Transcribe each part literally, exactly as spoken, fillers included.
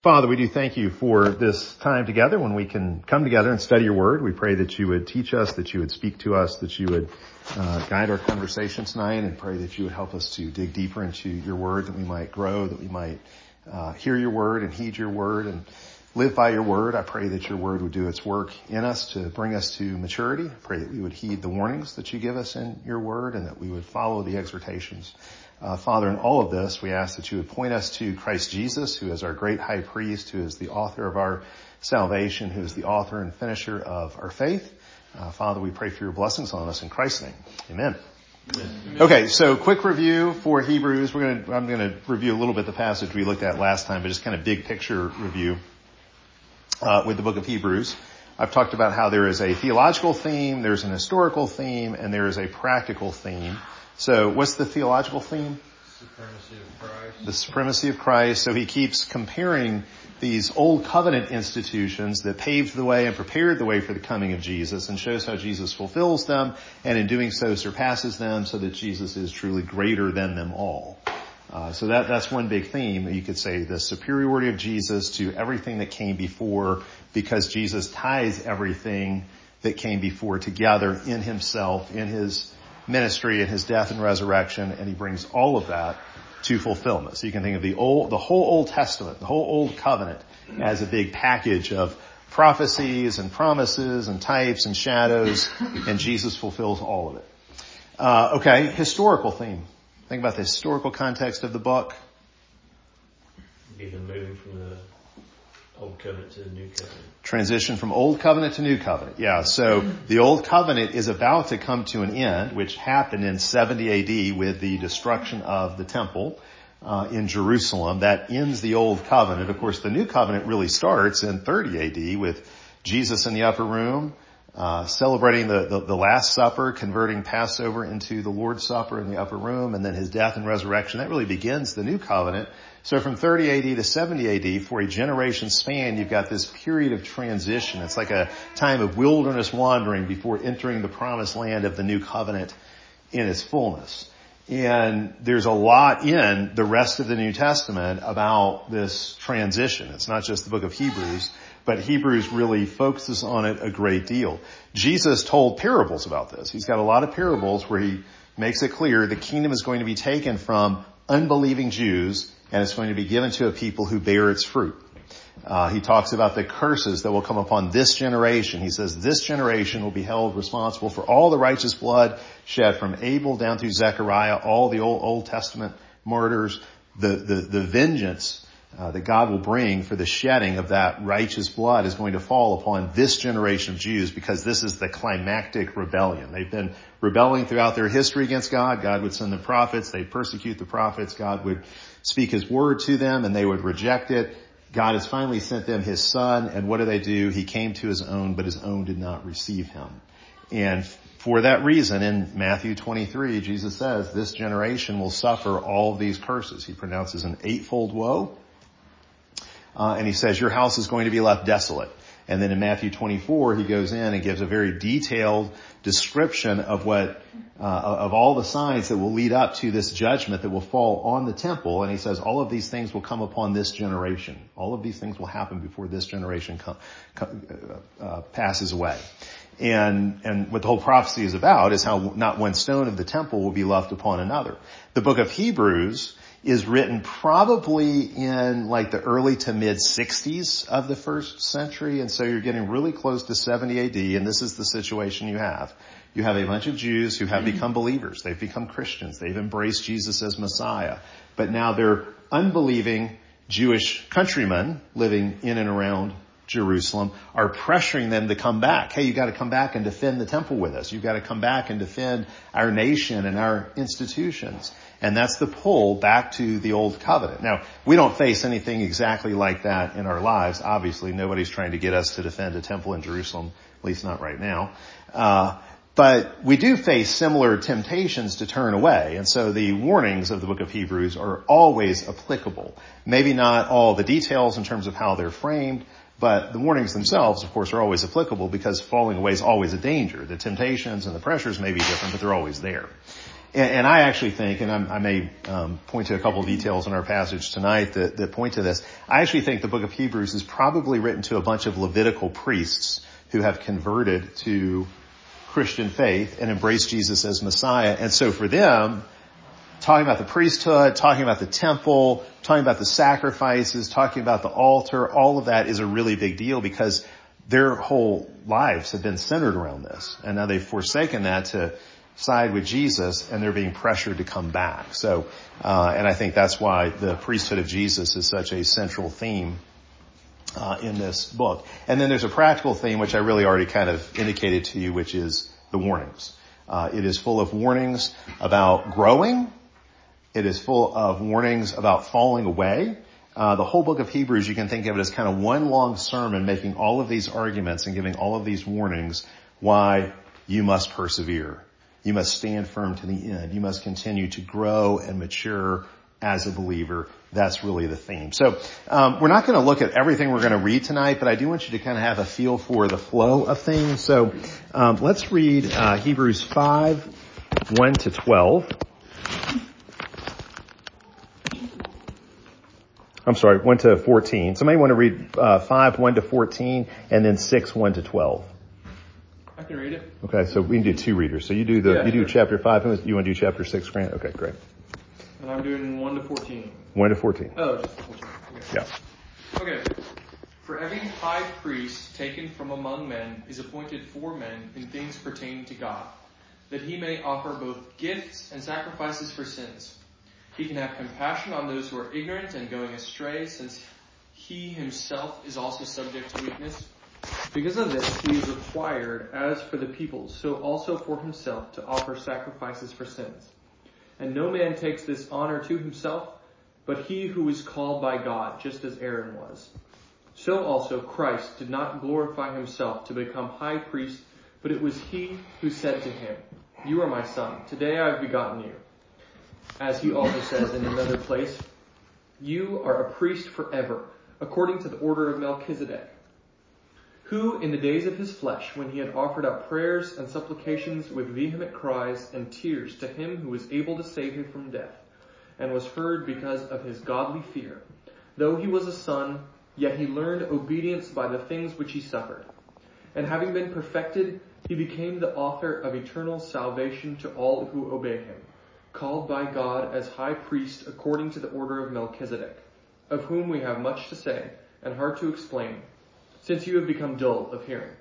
Father, we do thank you for this time together when we can come together and study your word. We pray that you would teach us, that you would speak to us, that you would uh, guide our conversation tonight, and pray that you would help us to dig deeper into your word, that we might grow, that we might uh, hear your word and heed your word and live by your word. I pray that your word would do its work in us to bring us to maturity. I pray that we would heed the warnings that you give us in your word and that we would follow the exhortations. Uh, Father, in all of this, we ask that you would point us to Christ Jesus, who is our great high priest, who is the author of our salvation, who is the author and finisher of our faith. Uh, Father, we pray for your blessings on us in Christ's name. Amen. Amen. Okay, so quick review for Hebrews. We're going to, I'm going to review a little bit the passage we looked at last time, but just kind of big picture review uh, with the book of Hebrews. I've talked about how there is a theological theme, there's an historical theme, and there is a practical theme. So what's the theological theme? Supremacy of Christ. The supremacy of Christ. So he keeps comparing these old covenant institutions that paved the way and prepared the way for the coming of Jesus and shows how Jesus fulfills them and in doing so surpasses them so that Jesus is truly greater than them all. Uh, so that, that's one big theme. You could say the superiority of Jesus to everything that came before because Jesus ties everything that came before together in himself, in his ministry and his death and resurrection, and he brings all of that to fulfillment. So you can think of the old, the whole Old Testament, the whole Old Covenant as a big package of prophecies and promises and types and shadows, and Jesus fulfills all of it. Uh, okay, historical theme. Think about the historical context of the book. Be the moving from the Old Covenant to the New Covenant. Transition from Old Covenant to New Covenant. Yeah, so the Old Covenant is about to come to an end, which happened in seventy A D with the destruction of the temple uh, in Jerusalem. That ends the Old Covenant. Of course, the New Covenant really starts in thirty A D with Jesus in the upper room, uh, celebrating the, the, the Last Supper, converting Passover into the Lord's Supper in the upper room, and then his death and resurrection. That really begins the New Covenant. So from thirty A D to seventy A D, for a generation span, you've got this period of transition. It's like a time of wilderness wandering before entering the promised land of the new covenant in its fullness. And there's a lot in the rest of the New Testament about this transition. It's not just the book of Hebrews, but Hebrews really focuses on it a great deal. Jesus told parables about this. He's got a lot of parables where he makes it clear the kingdom is going to be taken from unbelieving Jews and it's going to be given to a people who bear its fruit. Uh, he talks about the curses that will come upon this generation. He says this generation will be held responsible for all the righteous blood shed from Abel down through Zechariah, all the Old, Old Testament martyrs, the, the, the vengeance uh, that God will bring for the shedding of that righteous blood is going to fall upon this generation of Jews because this is the climactic rebellion. They've been rebelling throughout their history against God. God would send the prophets. They'd persecute the prophets. God would speak his word to them and they would reject it. God has finally sent them his son, and what do they do? He came to his own, but his own did not receive him. And for that reason, in Matthew twenty-three, Jesus says, this generation will suffer all of these curses. He pronounces an eightfold woe, uh, and he says, your house is going to be left desolate. And then in Matthew twenty-four, he goes in and gives a very detailed description of what, uh, of all the signs that will lead up to this judgment that will fall on the temple. And he says all of these things will come upon this generation. All of these things will happen before this generation come, uh, uh, passes away. And, and what the whole prophecy is about is how not one stone of the temple will be left upon another. The book of Hebrews is written probably in like the early to mid sixties of the first century. And so you're getting really close to seventy A D. And this is the situation you have. You have a bunch of Jews who have become believers. They've become Christians. They've embraced Jesus as Messiah. But now they're unbelieving Jewish countrymen living in and around Jerusalem are pressuring them to come back. Hey, you got to come back and defend the temple with us. You've got to come back and defend our nation and our institutions. And that's the pull back to the old covenant. Now, we don't face anything exactly like that in our lives. Obviously, nobody's trying to get us to defend a temple in Jerusalem, at least not right now. Uh, but we do face similar temptations to turn away. And so the warnings of the book of Hebrews are always applicable. Maybe not all the details in terms of how they're framed, but the warnings themselves, of course, are always applicable because falling away is always a danger. The temptations and the pressures may be different, but they're always there. And, and I actually think, and I'm, I may um, point to a couple of details in our passage tonight that, that point to this, I actually think the book of Hebrews is probably written to a bunch of Levitical priests who have converted to Christian faith and embraced Jesus as Messiah. And so for them, talking about the priesthood, talking about the temple, talking about the sacrifices, talking about the altar, all of that is a really big deal because their whole lives have been centered around this. And now they've forsaken that to side with Jesus, and they're being pressured to come back. So, uh, and I think that's why the priesthood of Jesus is such a central theme uh, in this book. And then there's a practical theme, which I really already kind of indicated to you, which is the warnings. Uh, it is full of warnings about growing. It is full of warnings about falling away. Uh, the whole book of Hebrews, you can think of it as kind of one long sermon making all of these arguments and giving all of these warnings why you must persevere. You must stand firm to the end. You must continue to grow and mature as a believer. That's really the theme. So um, we're not going to look at everything we're going to read tonight, but I do want you to kind of have a feel for the flow of things. So um, let's read uh, Hebrews five, one to twelve. I'm sorry, one to fourteen. Somebody want to read uh, five, one to fourteen, and then six, one to twelve. I can read it. Okay, so we can do two readers. So you do the Yeah, you do sure. chapter five. You want to do chapter six, Grant? Okay, great. And I'm doing one to fourteen. One to fourteen. Oh, just fourteen. Okay. Yeah. Okay. For every high priest taken from among men is appointed for men in things pertaining to God, that he may offer both gifts and sacrifices for sins. He can have compassion on those who are ignorant and going astray, since he himself is also subject to weakness. Because of this, he is required, as for the people, so also for himself, to offer sacrifices for sins. And no man takes this honor to himself, but he who is called by God, just as Aaron was. So also Christ did not glorify himself to become high priest, but it was he who said to him, "You are my son, today I have begotten you." As he also says in another place, "You are a priest forever, according to the order of Melchizedek, who in the days of his flesh, when he had offered up prayers and supplications with vehement cries and tears to him who was able to save him from death, and was heard because of his godly fear. Though he was a son, yet he learned obedience by the things which he suffered. And having been perfected, he became the author of eternal salvation to all who obey him, called by God as high priest according to the order of Melchizedek, of whom we have much to say and hard to explain, since you have become dull of hearing.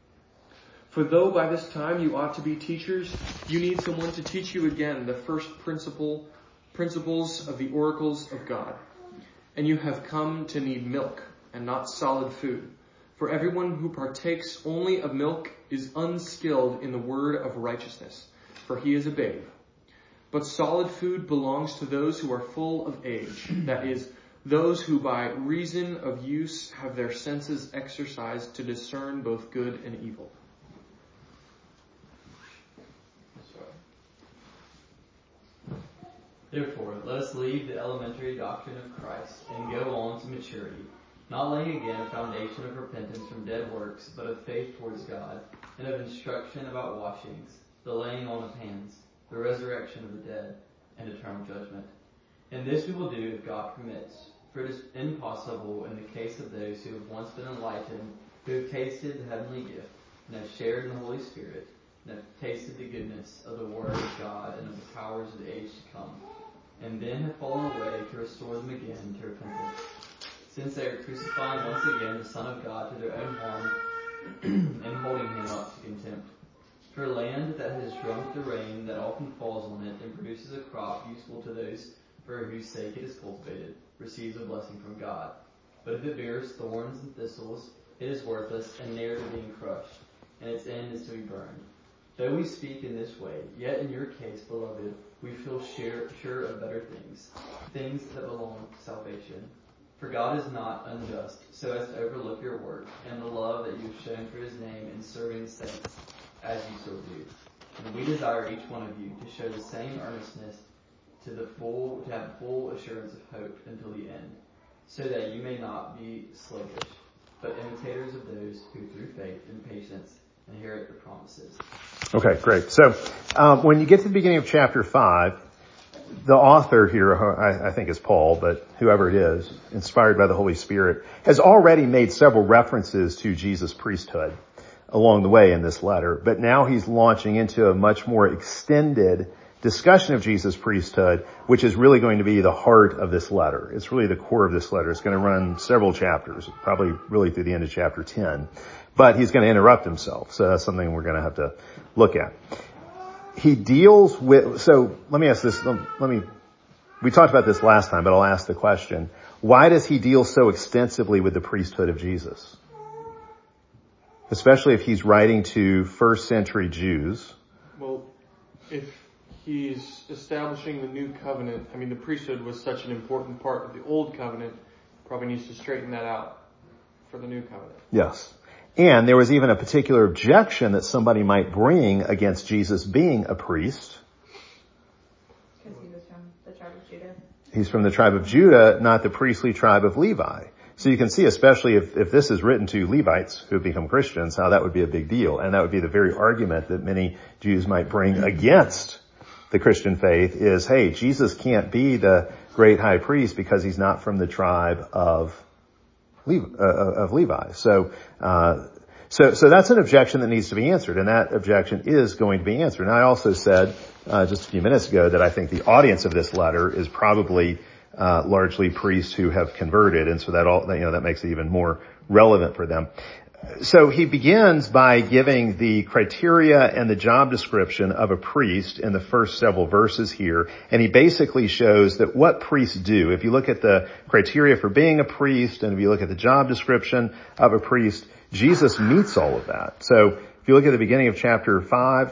For though by this time you ought to be teachers, you need someone to teach you again the first principle, principles of the oracles of God. And you have come to need milk and not solid food. For everyone who partakes only of milk is unskilled in the word of righteousness, for he is a babe. But solid food belongs to those who are full of age, that is, those who by reason of use have their senses exercised to discern both good and evil. Therefore, let us leave the elementary doctrine of Christ and go on to maturity, not laying again a foundation of repentance from dead works, but of faith towards God, and of instruction about washings, the laying on of hands, the resurrection of the dead, and eternal judgment. And this we will do if God permits, for it is impossible in the case of those who have once been enlightened, who have tasted the heavenly gift, and have shared in the Holy Spirit, and have tasted the goodness of the Word of God and of the powers of the age to come, and then have fallen away, to restore them again to repentance, since they are crucifying once again the Son of God to their own harm, and holding him up to contempt. For land that has drunk the rain that often falls on it and produces a crop useful to those for whose sake it is cultivated, receives a blessing from God. But if it bears thorns and thistles, it is worthless and near to being crushed, and its end is to be burned. Though we speak in this way, yet in your case, beloved, we feel sure, sure of better things, things that belong to salvation. For God is not unjust, so as to overlook your work and the love that you have shown for his name in serving the saints, as you still do. And we desire each one of you to show the same earnestness to the full, to have full assurance of hope until the end, so that you may not be sluggish, but imitators of those who through faith and patience inherit the promises. Okay, great. So um, when you get to the beginning of chapter five, the author here, I, I think is Paul, but whoever it is, inspired by the Holy Spirit, has already made several references to Jesus' priesthood along the way in this letter. But now he's launching into a much more extended discussion of Jesus' priesthood, which is really going to be the heart of this letter. It's really the core of this letter. It's going to run several chapters, probably really through the end of chapter ten. But he's going to interrupt himself, so that's something we're going to have to look at. He deals with, so let me ask this, let me, we talked about this last time, but I'll ask the question. Why does he deal so extensively with the priesthood of Jesus? Especially if he's writing to first century Jews. Well, if he's establishing the new covenant, I mean, the priesthood was such an important part of the old covenant, probably needs to straighten that out for the new covenant. Yes. And there was even a particular objection that somebody might bring against Jesus being a priest. Because he was from the tribe of Judah. He's from the tribe of Judah, not the priestly tribe of Levi. So you can see, especially if, if this is written to Levites who have become Christians, how that would be a big deal. And that would be the very argument that many Jews might bring against the Christian faith is, hey, Jesus can't be the great high priest because he's not from the tribe of Levi. Uh, of Levi. So, uh, so, so that's an objection that needs to be answered, and that objection is going to be answered. And I also said, uh, just a few minutes ago that I think the audience of this letter is probably Uh, largely priests who have converted, and so that all, you know, that makes it even more relevant for them. So he begins by giving the criteria and the job description of a priest in the first several verses here, and he basically shows that what priests do. If you look at the criteria for being a priest, and if you look at the job description of a priest, Jesus meets all of that. So if you look at the beginning of chapter five,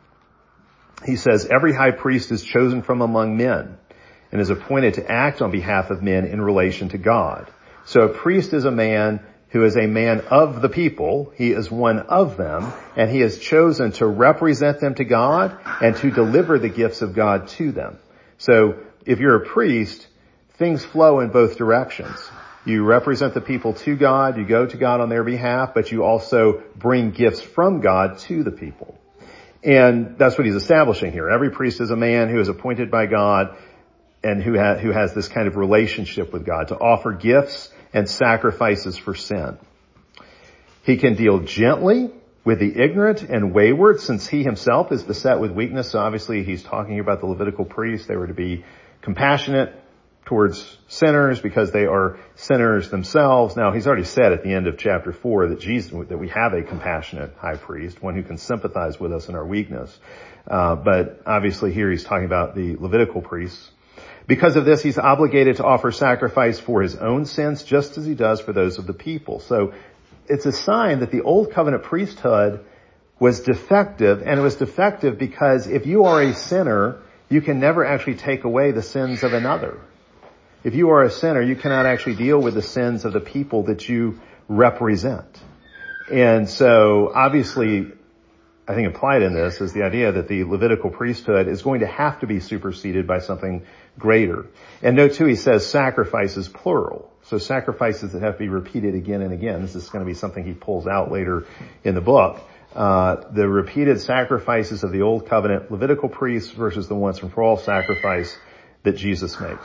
he says, every high priest is chosen from among men and is appointed to act on behalf of men in relation to God. So a priest is a man who is a man of the people. He is one of them, and he is chosen to represent them to God and to deliver the gifts of God to them. So if you're a priest, things flow in both directions. You represent the people to God, you go to God on their behalf, but you also bring gifts from God to the people. And that's what he's establishing here. Every priest is a man who is appointed by God and who, ha- who has this kind of relationship with God to offer gifts and sacrifices for sin. He can deal gently with the ignorant and wayward, since he himself is beset with weakness. So obviously he's talking about the Levitical priests. They were to be compassionate towards sinners because they are sinners themselves. Now, he's already said at the end of chapter four that Jesus, that we have a compassionate high priest, one who can sympathize with us in our weakness. Uh, but obviously here he's talking about the Levitical priests. Because of this, he's obligated to offer sacrifice for his own sins, just as he does for those of the people. So it's a sign that the old covenant priesthood was defective, and it was defective because if you are a sinner, you can never actually take away the sins of another. If you are a sinner, you cannot actually deal with the sins of the people that you represent. And so obviously, I think implied in this is the idea that the Levitical priesthood is going to have to be superseded by something greater. And note too, he says sacrifices plural. So sacrifices that have to be repeated again and again. This is going to be something he pulls out later in the book. Uh, the repeated sacrifices of the old covenant Levitical priests versus the once and for all sacrifice that Jesus makes.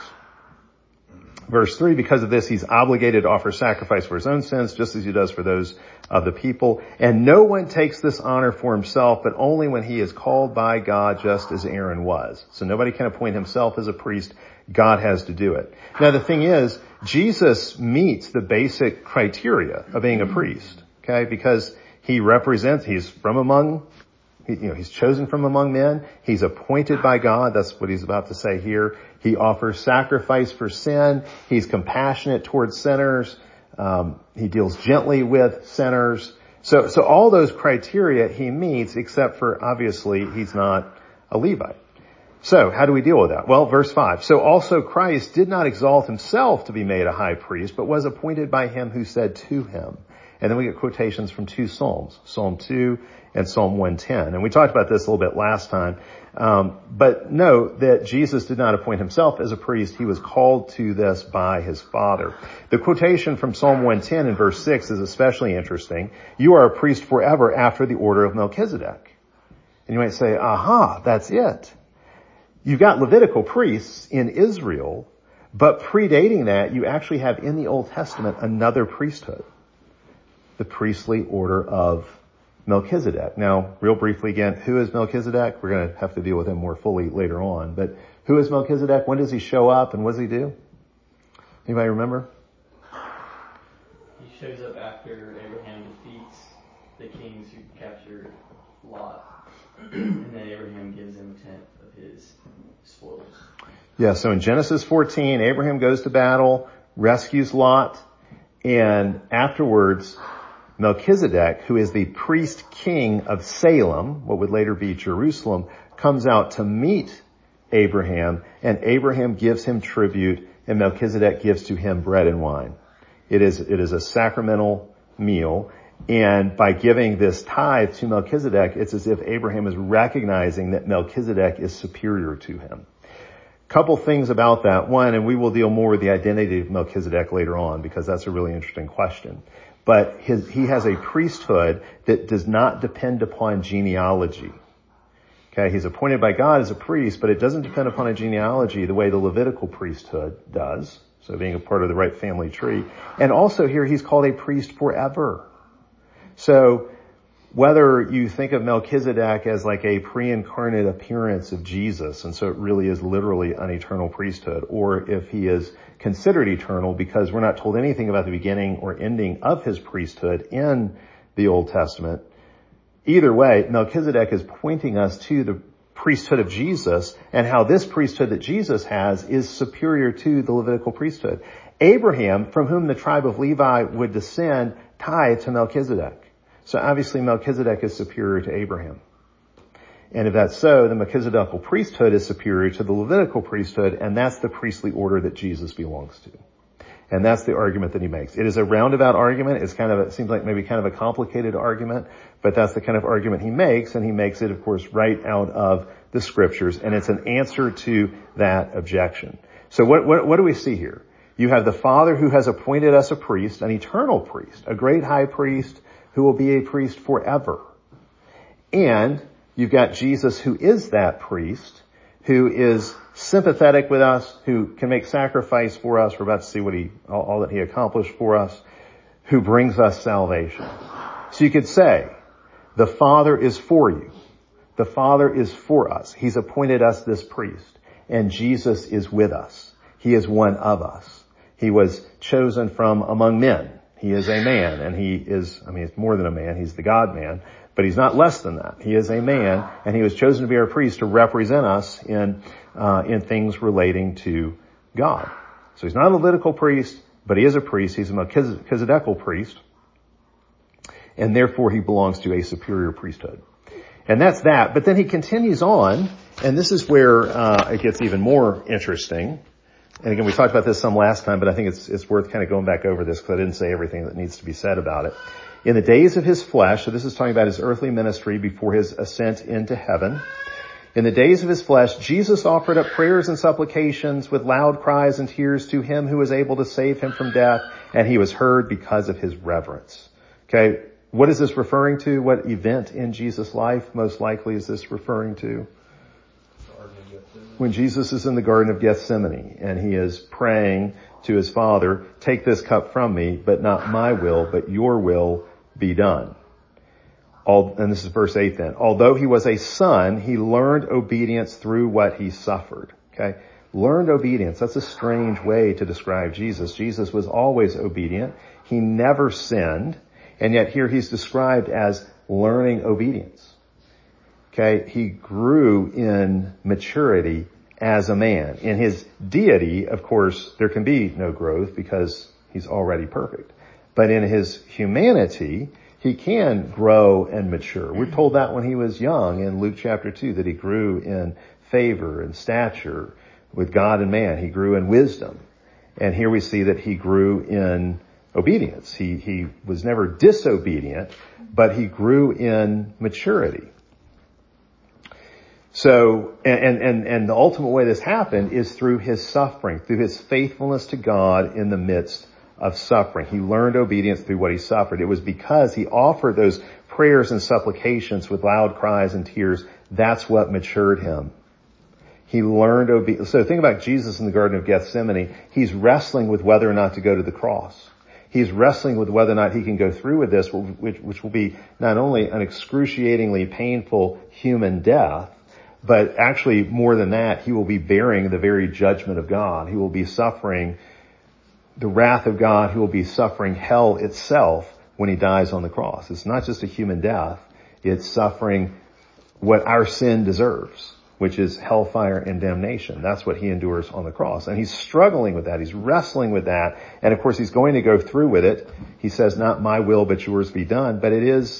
Verse three, because of this, he's obligated to offer sacrifice for his own sins, just as he does for those of the people. And no one takes this honor for himself, but only when he is called by God, just as Aaron was. So nobody can appoint himself as a priest. God has to do it. Now the thing is, Jesus meets the basic criteria of being a priest, okay? Because he represents, he's from among He, you know, he's chosen from among men. He's appointed by God. That's what he's about to say here. He offers sacrifice for sin. He's compassionate towards sinners. Um, he deals gently with sinners. So, so all those criteria he meets, except for obviously he's not a Levite. So how do we deal with that? Well, verse five. So also Christ did not exalt himself to be made a high priest, but was appointed by him who said to him, And then we get quotations from two Psalms, Psalm two and Psalm one ten. And we talked about this a little bit last time. Um, but note that Jesus did not appoint himself as a priest. He was called to this by his Father. The quotation from Psalm one ten in verse six is especially interesting. You are a priest forever after the order of Melchizedek. And you might say, aha, that's it. You've got Levitical priests in Israel, but predating that, you actually have in the Old Testament another priesthood, the priestly order of Melchizedek. Now, real briefly again, who is Melchizedek? We're going to have to deal with him more fully later on. But who is Melchizedek? When does he show up and what does he do? Anybody remember? He shows up after Abraham defeats the kings who captured Lot. And then Abraham gives him a tenth of his spoils. Yeah, so in Genesis fourteen, Abraham goes to battle, rescues Lot, and afterwards, Melchizedek, who is the priest king of Salem, what would later be Jerusalem, comes out to meet Abraham, and Abraham gives him tribute, and Melchizedek gives to him bread and wine. It is, it is a sacramental meal, and by giving this tithe to Melchizedek, it's as if Abraham is recognizing that Melchizedek is superior to him. Couple things about that. One, and we will deal more with the identity of Melchizedek later on because that's a really interesting question. But his, he has a priesthood that does not depend upon genealogy. Okay, he's appointed by God as a priest, but it doesn't depend upon a genealogy the way the Levitical priesthood does. So being a part of the right family tree. And also here he's called a priest forever. So whether you think of Melchizedek as like a pre-incarnate appearance of Jesus, and so it really is literally an eternal priesthood, or if he is considered eternal because we're not told anything about the beginning or ending of his priesthood in the Old Testament, either way, Melchizedek is pointing us to the priesthood of Jesus and how this priesthood that Jesus has is superior to the Levitical priesthood. Abraham, from whom the tribe of Levi would descend, tied to Melchizedek. So obviously Melchizedek is superior to Abraham. And if that's so, the Melchizedekal priesthood is superior to the Levitical priesthood, and that's the priestly order that Jesus belongs to. And that's the argument that he makes. It is a roundabout argument. It's kind of, it seems like maybe kind of a complicated argument, but that's the kind of argument he makes, and he makes it, of course, right out of the scriptures, and it's an answer to that objection. So what, what, what do we see here? You have the Father who has appointed us a priest, an eternal priest, a great high priest who will be a priest forever. And you've got Jesus who is that priest, who is sympathetic with us, who can make sacrifice for us. We're about to see what he, all, all that he accomplished for us, who brings us salvation. So you could say, the Father is for you. The Father is for us. He's appointed us this priest. And Jesus is with us. He is one of us. He was chosen from among men. He is a man, and he is, I mean, he's more than a man. He's the God-man, but he's not less than that. He is a man, and he was chosen to be our priest to represent us in, uh, in things relating to God. So he's not a Levitical priest, but he is a priest. He's a Melchizedekal priest, and therefore he belongs to a superior priesthood. And that's that. But then he continues on, and this is where, uh, it gets even more interesting. And again, we talked about this some last time, but I think it's, it's worth kind of going back over this because I didn't say everything that needs to be said about it. In the days of his flesh, so this is talking about his earthly ministry before his ascent into heaven. In the days of his flesh, Jesus offered up prayers and supplications with loud cries and tears to him who was able to save him from death, and he was heard because of his reverence. Okay, what is this referring to? What event in Jesus' life most likely is this referring to? When Jesus is in the Garden of Gethsemane and he is praying to his Father, take this cup from me, but not my will, but your will be done. All, and this is verse eight then. Although he was a son, he learned obedience through what he suffered. Okay? Learned obedience. That's a strange way to describe Jesus. Jesus was always obedient. He never sinned. And yet here he's described as learning obedience. Okay, he grew in maturity as a man. In his deity, of course, there can be no growth because he's already perfect. But in his humanity, he can grow and mature. We're told that when he was young in Luke chapter two, that he grew in favor and stature with God and man. He grew in wisdom. And here we see that he grew in obedience. He, he was never disobedient, but he grew in maturity. So, and, and, and the ultimate way this happened is through his suffering, through his faithfulness to God in the midst of suffering. He learned obedience through what he suffered. It was because he offered those prayers and supplications with loud cries and tears. That's what matured him. He learned obedience. So think about Jesus in the Garden of Gethsemane. He's wrestling with whether or not to go to the cross. He's wrestling with whether or not he can go through with this, which, which will be not only an excruciatingly painful human death, but actually more than that, he will be bearing the very judgment of God. He will be suffering the wrath of God. He will be suffering hell itself when he dies on the cross. It's not just a human death. It's suffering what our sin deserves, which is hellfire and damnation. That's what he endures on the cross. And he's struggling with that. He's wrestling with that. And of course, he's going to go through with it. He says, not my will, but yours be done. But it is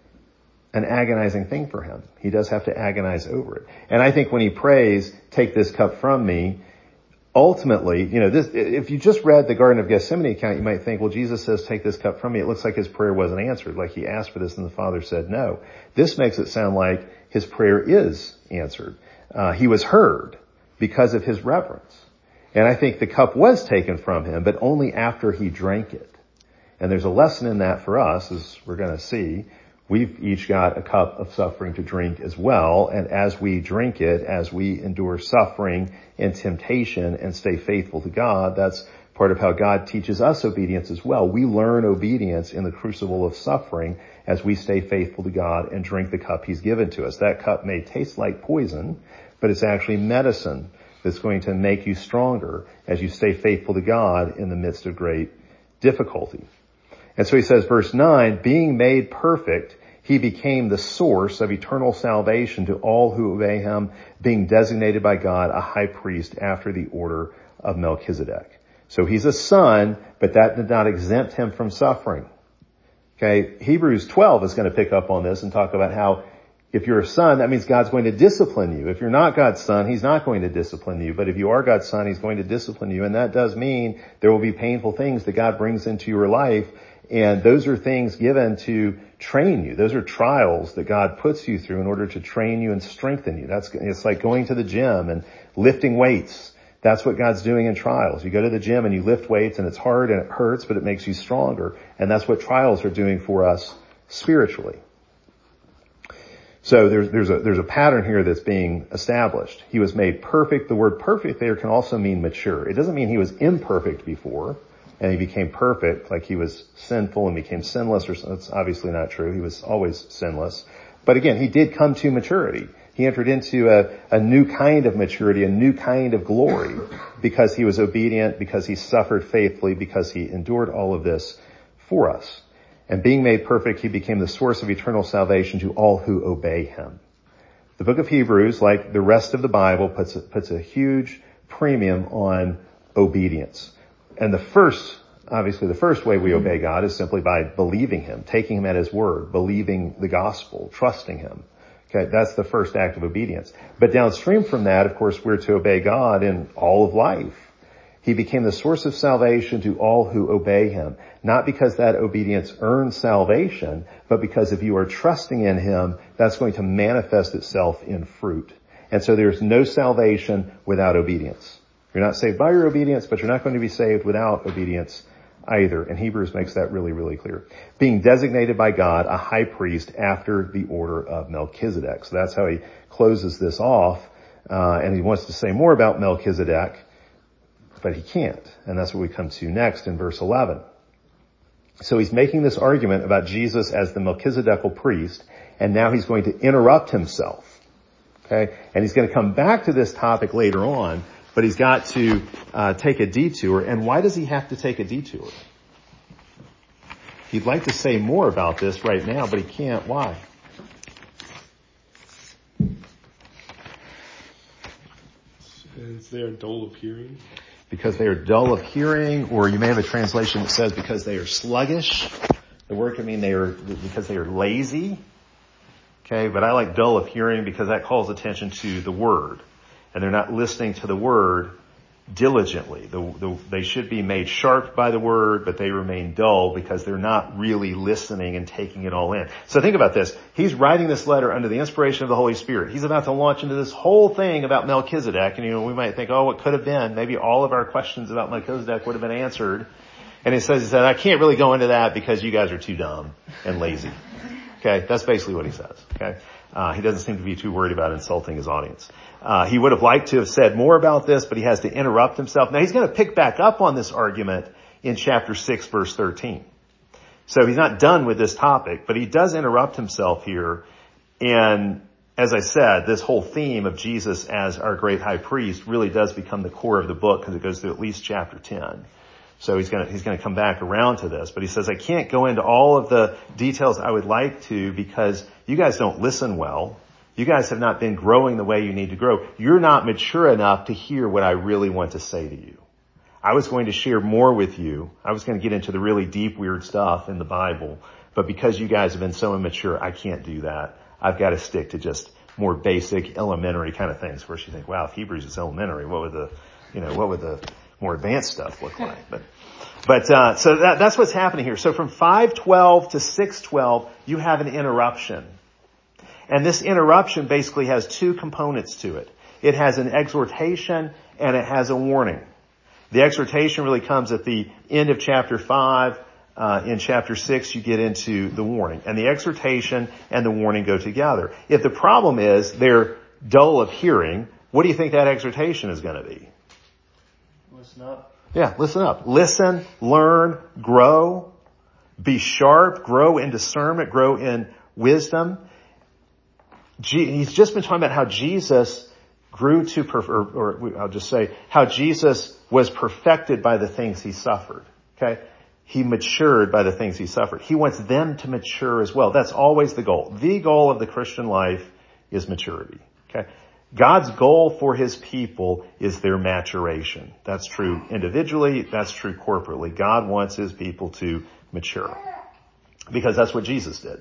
an agonizing thing for him. He does have to agonize over it. And I think when he prays, take this cup from me, ultimately, you know, this, if you just read the Garden of Gethsemane account, you might think, well, Jesus says, take this cup from me. It looks like his prayer wasn't answered. Like he asked for this and the Father said no. This makes it sound like his prayer is answered. Uh, he was heard because of his reverence. And I think the cup was taken from him, but only after he drank it. And there's a lesson in that for us, as we're going to see. We've each got a cup of suffering to drink as well. And as we drink it, as we endure suffering and temptation and stay faithful to God, that's part of how God teaches us obedience as well. We learn obedience in the crucible of suffering as we stay faithful to God and drink the cup he's given to us. That cup may taste like poison, but it's actually medicine that's going to make you stronger as you stay faithful to God in the midst of great difficulty. And so he says, verse nine, being made perfect, he became the source of eternal salvation to all who obey him, being designated by God a high priest after the order of Melchizedek. So he's a son, but that did not exempt him from suffering. Okay, Hebrews twelve is going to pick up on this and talk about how if you're a son, that means God's going to discipline you. If you're not God's son, he's not going to discipline you. But if you are God's son, he's going to discipline you. And that does mean there will be painful things that God brings into your life. And those are things given to train you. Those are trials that God puts you through in order to train you and strengthen you. That's, it's like going to the gym and lifting weights. That's what God's doing in trials. You go to the gym and you lift weights and it's hard and it hurts, but it makes you stronger. And that's what trials are doing for us spiritually. So there's, there's a, there's a pattern here that's being established. He was made perfect. The word perfect there can also mean mature. It doesn't mean he was imperfect before and he became perfect, like he was sinful and became sinless, or that's obviously not true. He was always sinless. But again, he did come to maturity. He entered into a, a new kind of maturity, a new kind of glory, because he was obedient, because he suffered faithfully, because he endured all of this for us. And being made perfect, he became the source of eternal salvation to all who obey him. The book of Hebrews, like the rest of the Bible, puts a, puts a huge premium on obedience. And the first, obviously the first way we obey God is simply by believing him, taking him at his word, believing the gospel, trusting him. Okay, that's the first act of obedience. But downstream from that, of course, we're to obey God in all of life. He became the source of salvation to all who obey him. Not because that obedience earns salvation, but because if you are trusting in him, that's going to manifest itself in fruit. And so there's no salvation without obedience. You're not saved by your obedience, but you're not going to be saved without obedience either. And Hebrews makes that really, really clear. Being designated by God a high priest after the order of Melchizedek. So that's how he closes this off. Uh, and he wants to say more about Melchizedek, but he can't. And that's what we come to next in verse eleven. So he's making this argument about Jesus as the Melchizedekal priest, and now he's going to interrupt himself. Okay? And he's going to come back to this topic later on, but he's got to uh, take a detour. And why does he have to take a detour? He'd like to say more about this right now, but he can't. Why? Since they are dull of hearing. Because they are dull of hearing, or you may have a translation that says because they are sluggish. The word can mean they are, because they are lazy. Okay, but I like dull of hearing because that calls attention to the word. And they're not listening to the word diligently. The, the, they should be made sharp by the word, but they remain dull because they're not really listening and taking it all in. So think about this. He's writing this letter under the inspiration of the Holy Spirit. He's about to launch into this whole thing about Melchizedek. And, you know, we might think, oh, what could have been? Maybe all of our questions about Melchizedek would have been answered. And he says, he said, I can't really go into that because you guys are too dumb and lazy. Okay. That's basically what he says. Okay. Uh, he doesn't seem to be too worried about insulting his audience. Uh, he would have liked to have said more about this, but he has to interrupt himself. Now he's going to pick back up on this argument in chapter six, verse thirteen. So he's not done with this topic, but he does interrupt himself here. And as I said, this whole theme of Jesus as our great high priest really does become the core of the book because it goes through at least chapter ten. So he's going to, he's going to come back around to this, but he says, I can't go into all of the details I would like to because you guys don't listen well. You guys have not been growing the way you need to grow. You're not mature enough to hear what I really want to say to you. I was going to share more with you. I was going to get into the really deep, weird stuff in the Bible, but because you guys have been so immature, I can't do that. I've got to stick to just more basic, elementary kind of things. First you think, wow, if Hebrews is elementary, what would the, you know, what would the more advanced stuff look like? But, but, uh, so that, that's what's happening here. So from five twelve to six twelve, you have an interruption. And this interruption basically has two components to it. It has an exhortation and it has a warning. The exhortation really comes at the end of chapter five. Uh, in chapter six, you get into the warning. And the exhortation and the warning go together. If the problem is they're dull of hearing, what do you think that exhortation is going to be? Listen up. Yeah, listen up. Listen, learn, grow, be sharp, grow in discernment, grow in wisdom. He's just been talking about how Jesus grew to, or, or I'll just say, how Jesus was perfected by the things he suffered. Okay? He matured by the things he suffered. He wants them to mature as well. That's always the goal. The goal of the Christian life is maturity. Okay? God's goal for his people is their maturation. That's true individually. That's true corporately. God wants his people to mature because that's what Jesus did.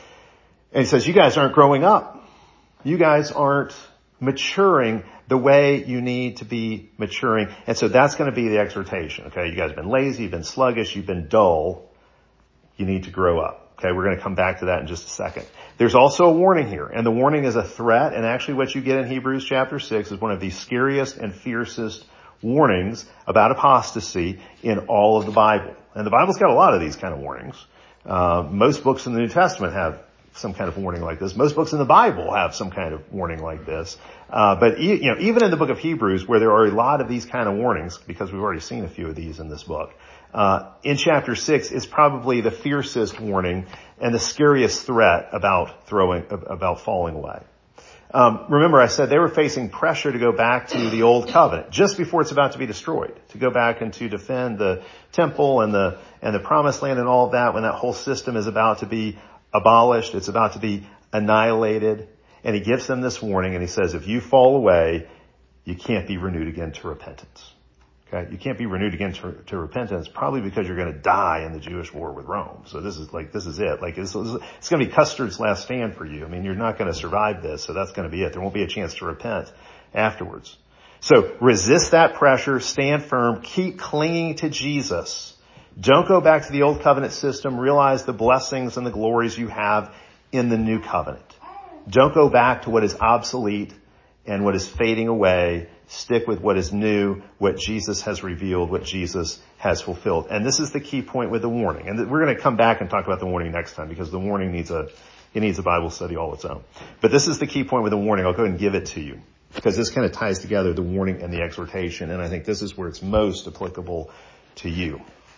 And he says, you guys aren't growing up. You guys aren't maturing the way you need to be maturing. And so that's going to be the exhortation. Okay. You guys have been lazy. You've been sluggish. You've been dull. You need to grow up. Okay. We're going to come back to that in just a second. There's also a warning here, and the warning is a threat. And actually what you get in Hebrews chapter six is one of the scariest and fiercest warnings about apostasy in all of the Bible. And the Bible's got a lot of these kind of warnings. Uh, most books in the New Testament have some kind of warning like this. Most books in the Bible have some kind of warning like this. Uh, but e- you know, even in the book of Hebrews, where there are a lot of these kind of warnings, because we've already seen a few of these in this book, uh, in chapter six is probably the fiercest warning and the scariest threat about throwing, about falling away. Um, remember I said they were facing pressure to go back to the old covenant just before it's about to be destroyed, to go back and to defend the temple and the, and the promised land and all of that when that whole system is about to be abolished. It's about to be annihilated. And he gives them this warning and he says, if you fall away, you can't be renewed again to repentance. Okay. You can't be renewed again to, to repentance probably because you're going to die in the Jewish war with Rome. So this is like, this is it. Like this is, it's going to be Custard's last stand for you. I mean, you're not going to survive this. So that's going to be it. There won't be a chance to repent afterwards. So resist that pressure, stand firm, keep clinging to Jesus. Don't go back to the old covenant system. Realize the blessings and the glories you have in the new covenant. Don't go back to what is obsolete and what is fading away. Stick with what is new, what Jesus has revealed, what Jesus has fulfilled. And this is the key point with the warning. And we're going to come back and talk about the warning next time because the warning needs a, it needs a Bible study all its own. But this is the key point with the warning. I'll go ahead and give it to you because this kind of ties together the warning and the exhortation. And I think this is where it's most applicable to you.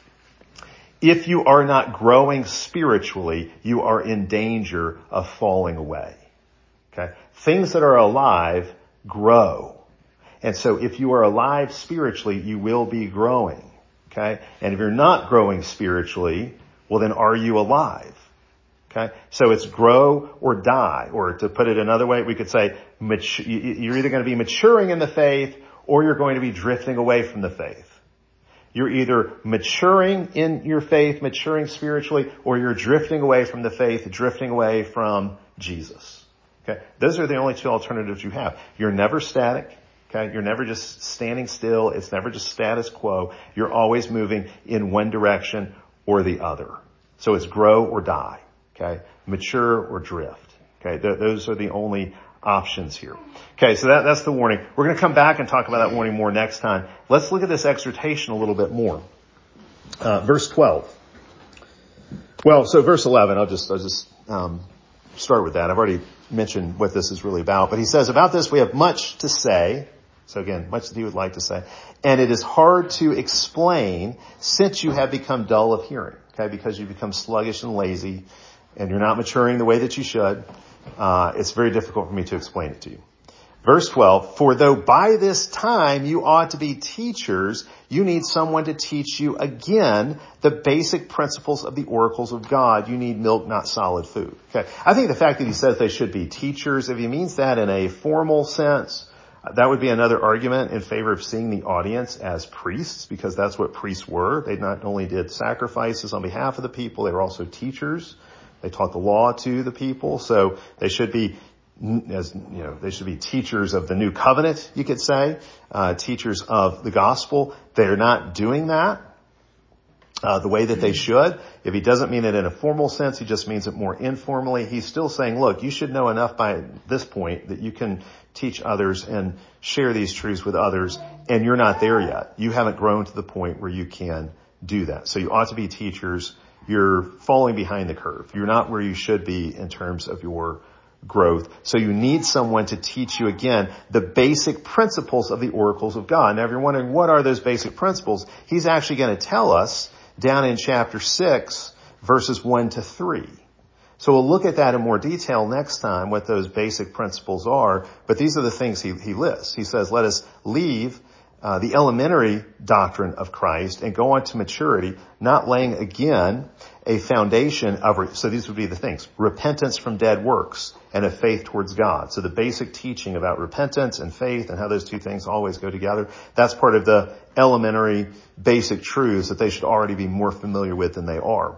If you are not growing spiritually, you are in danger of falling away. Okay? Things that are alive grow. And so if you are alive spiritually, you will be growing. Okay? And if you're not growing spiritually, well then are you alive? Okay? So it's grow or die. Or to put it another way, we could say you're either going to be maturing in the faith or you're going to be drifting away from the faith. You're either maturing in your faith, maturing spiritually, or you're drifting away from the faith, drifting away from Jesus. Okay? Those are the only two alternatives you have. You're never static. Okay. You're never just standing still. It's never just status quo. You're always moving in one direction or the other. So it's grow or die. Okay. Mature or drift. Okay. Th- those are the only options here. Okay. So that, that's the warning. We're going to come back and talk about that warning more next time. Let's look at this exhortation a little bit more. Uh, verse twelve. Well, so verse eleven, I'll just, I'll just, um, start with that. I've already mentioned what this is really about, but he says, about this we have much to say. So again, much that he would like to say. And it is hard to explain since you have become dull of hearing. Okay. Because you become sluggish and lazy and you're not maturing the way that you should. Uh, it's very difficult for me to explain it to you. Verse twelve, for though by this time you ought to be teachers, you need someone to teach you again the basic principles of the oracles of God. You need milk, not solid food. Okay. I think the fact that he says they should be teachers, if he means that in a formal sense, that would be another argument in favor of seeing the audience as priests, because that's what priests were. They not only did sacrifices on behalf of the people, they were also teachers. They taught the law to the people. So they should be as you know, they should be teachers of the new covenant, you could say, uh, teachers of the gospel. They're not doing that, uh, the way that they should. If he doesn't mean it in a formal sense, he just means it more informally. He's still saying, look, you should know enough by this point that you can teach others and share these truths with others. And you're not there yet. You haven't grown to the point where you can do that. So you ought to be teachers. You're falling behind the curve. You're not where you should be in terms of your growth. So you need someone to teach you again the basic principles of the oracles of God. Now if you're wondering what are those basic principles, he's actually going to tell us down in chapter six, verses one to three. So we'll look at that in more detail next time, what those basic principles are. But these are the things he, he lists. He says, let us leave uh, the elementary doctrine of Christ and go on to maturity, not laying again a foundation of, so these would be the things, repentance from dead works and a faith towards God. So the basic teaching about repentance and faith and how those two things always go together, that's part of the elementary basic truths that they should already be more familiar with than they are.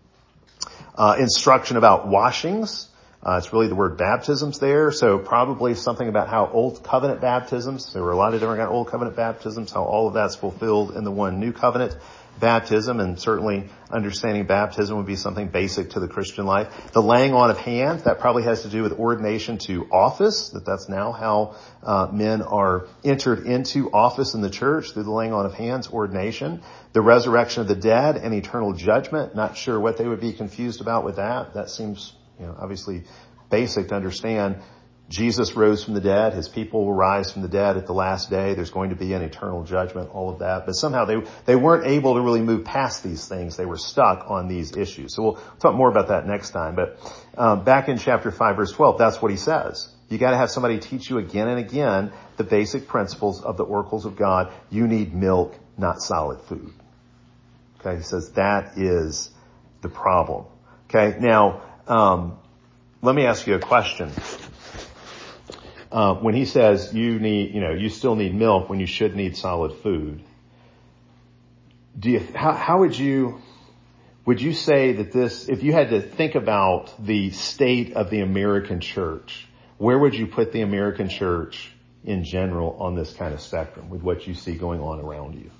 Uh, instruction about washings. Uh, it's really the word baptisms there. So probably something about how old covenant baptisms, there were a lot of different kind of old covenant baptisms, how all of that's fulfilled in the one new covenant baptism, and certainly understanding baptism would be something basic to the Christian life. The laying on of hands, that probably has to do with ordination to office, that that's now how uh, men are entered into office in the church, through the laying on of hands, ordination. The resurrection of the dead and eternal judgment, not sure what they would be confused about with that. That seems, you know, obviously basic to understand. Jesus rose from the dead. His people will rise from the dead at the last day. There's going to be an eternal judgment, all of that. But somehow they, they weren't able to really move past these things. They were stuck on these issues. So we'll talk more about that next time. But um, back in chapter five, verse twelve, that's what he says. You got to have somebody teach you again and again the basic principles of the oracles of God. You need milk, not solid food. Okay, he says that is the problem. Okay, now um, let me ask you a question. Uh, when he says you need, you know, you still need milk when you should need solid food, do you, how, how would you, would you say that this, if you had to think about the state of the American church, where would you put the American church in general on this kind of spectrum with what you see going on around you?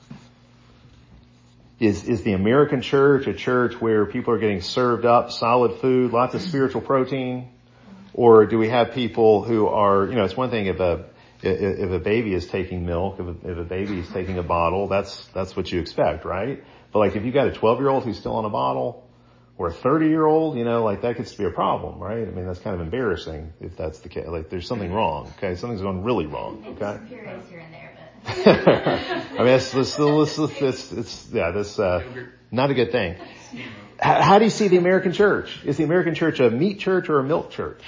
Is, is the American church a church where people are getting served up solid food, lots of spiritual protein? Or do we have people who are, you know, it's one thing if a, if a baby is taking milk, if a, if a baby is taking a bottle, that's, that's what you expect, right? But like if you've got a twelve year old who's still on a bottle, or a thirty year old, you know, like that gets to be a problem, right? I mean, that's kind of embarrassing if that's the case. Like there's something wrong, okay? Something's going really wrong, okay? Maybe some purees here and there, but. I mean, it's, it's, it's, it's, it's yeah, this, uh, not a good thing. How, how do you see the American church? Is the American church a meat church or a milk church?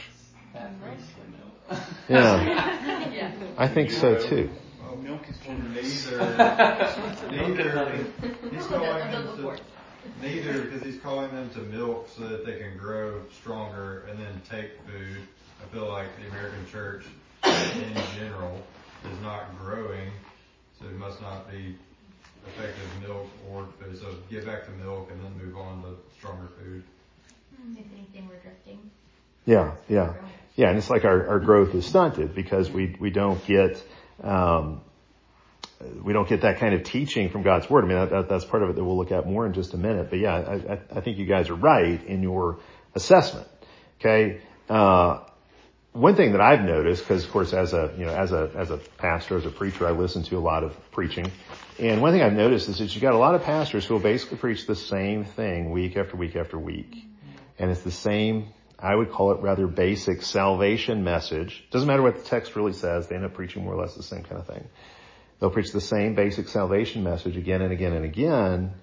Yeah, Yeah. I think so too. Well, milk is for neither, neither, he's calling them to, neither, because he's calling them to milk so that they can grow stronger and then take food. I feel like the American church in general is not growing, so it must not be effective milk or food. So get back to milk and then move on to stronger food. If anything, we're drifting. Yeah, yeah. Yeah, and it's like our, our growth is stunted because we, we don't get um, we don't get that kind of teaching from God's Word. I mean, that, that, that's part of it that we'll look at more in just a minute. But yeah, I, I, I think you guys are right in your assessment. Okay. Uh, one thing that I've noticed, because of course as a, you know, as a, as a pastor, as a preacher, I listen to a lot of preaching. And one thing I've noticed is that you got a lot of pastors who will basically preach the same thing week after week after week. And it's the same, I would call it rather basic salvation message. Doesn't matter what the text really says. They end up preaching more or less the same kind of thing. They'll preach the same basic salvation message again and again and again.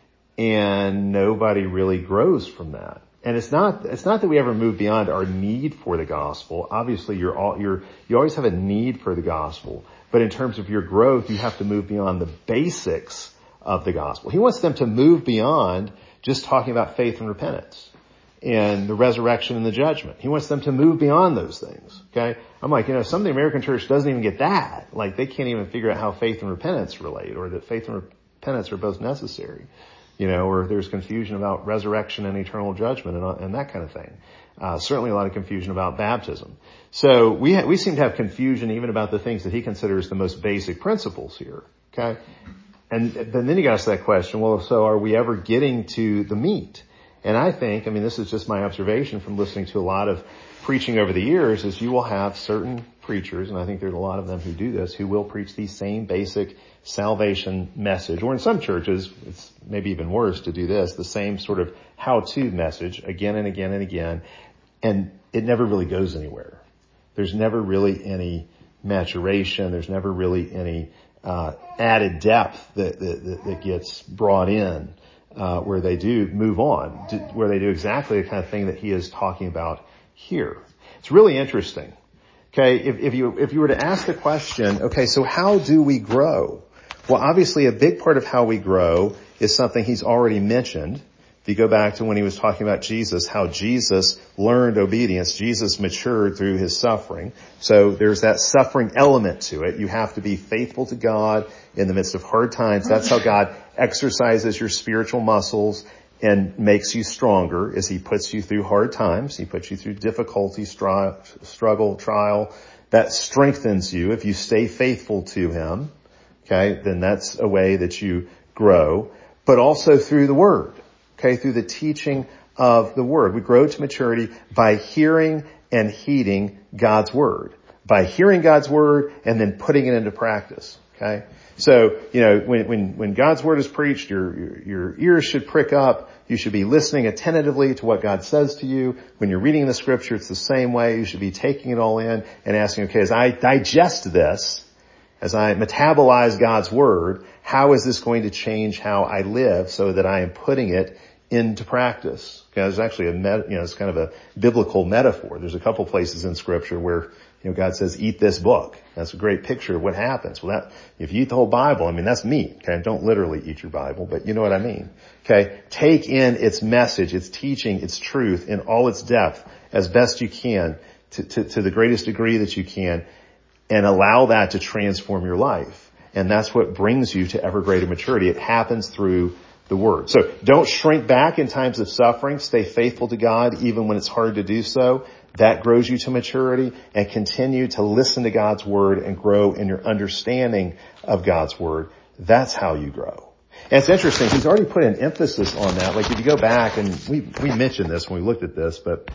And nobody really grows from that. And it's not, it's not that we ever move beyond our need for the gospel. Obviously you're all, you're, you always have a need for the gospel. But in terms of your growth, you have to move beyond the basics of the gospel. He wants them to move beyond just talking about faith and repentance and the resurrection and the judgment. He wants them to move beyond those things. Okay. I'm like, you know, some of the American church doesn't even get that. Like they can't even figure out how faith and repentance relate, or that faith and repentance are both necessary. You know, or there's confusion about resurrection and eternal judgment and, and that kind of thing. Uh, certainly a lot of confusion about baptism. So we ha- we seem to have confusion even about the things that he considers the most basic principles here. Okay. And, and then you got to ask that question, well, so are we ever getting to the meat? And I think, I mean, this is just my observation from listening to a lot of preaching over the years, is you will have certain preachers, and I think there's a lot of them who do this, who will preach the same basic salvation message, or in some churches, it's maybe even worse to do this, the same sort of how-to message again and again and again, and it never really goes anywhere. There's never really any maturation. There's never really any uh added depth that, that, that gets brought in, uh where they do move on, to, where they do exactly the kind of thing that he is talking about here. It's really interesting. Okay, if, if you if you were to ask the question, okay, so how do we grow? Well, obviously a big part of how we grow is something he's already mentioned. If you go back to when he was talking about Jesus, how Jesus learned obedience, Jesus matured through his suffering. So there's that suffering element to it. You have to be faithful to God in the midst of hard times. That's how God exercises your spiritual muscles and makes you stronger, as he puts you through hard times. He puts you through difficulty, stri- struggle, trial. That strengthens you. If you stay faithful to him, okay, then that's a way that you grow. But also through the word, okay, through the teaching of the word. We grow to maturity by hearing and heeding God's word. By hearing God's word and then putting it into practice, okay? So, you know, when, when, when God's word is preached, your, your, your ears should prick up. You should be listening attentively to what God says to you. When you're reading the scripture, it's the same way. You should be taking it all in and asking, okay, as I digest this, as I metabolize God's word, how is this going to change how I live so that I am putting it into practice? Okay, there's actually a, met, you know, it's kind of a biblical metaphor. There's a couple places in scripture where, you know, God says, eat this book. That's a great picture of what happens. Well, that, if you eat the whole Bible, I mean, that's meat. Okay. Don't literally eat your Bible, but you know what I mean. Okay. Take in its message, its teaching, its truth in all its depth as best you can, to, to, to the greatest degree that you can, and allow that to transform your life. And that's what brings you to ever greater maturity. It happens through the word. So don't shrink back in times of suffering. Stay faithful to God even when it's hard to do so. That grows you to maturity, and continue to listen to God's word and grow in your understanding of God's word. That's how you grow. And it's interesting. He's already put an emphasis on that. Like if you go back, and we, we mentioned this when we looked at this, but